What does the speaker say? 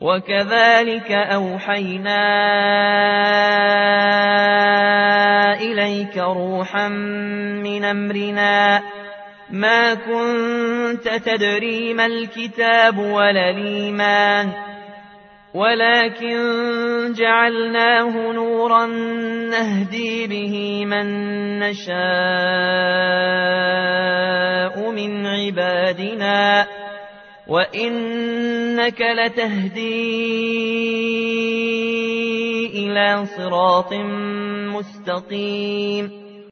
وكذلك أوحينا إليك روحا من أمرنا ما كنت تدري ما الكتاب ولا الإيمان ولكن جعلناه نورا نهدي به من نشاء من عبادنا وإنك لتهدي إلى صراط مستقيم